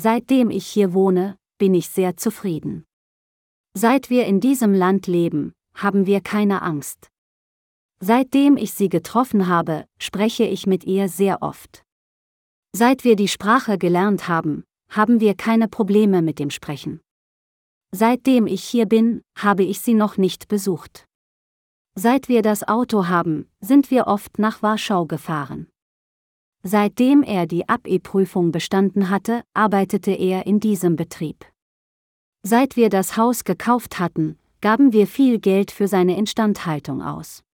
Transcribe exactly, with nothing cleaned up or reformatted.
Seitdem ich hier wohne, bin ich sehr zufrieden. Seit wir in diesem Land leben, haben wir keine Angst. Seitdem ich sie getroffen habe, spreche ich mit ihr sehr oft. Seit wir die Sprache gelernt haben, haben wir keine Probleme mit dem Sprechen. Seitdem ich hier bin, habe ich sie noch nicht besucht. Seit wir das Auto haben, sind wir oft nach Warschau gefahren. Seitdem er die A B E-Prüfung bestanden hatte, arbeitete er in diesem Betrieb. Seit wir das Haus gekauft hatten, gaben wir viel Geld für seine Instandhaltung aus.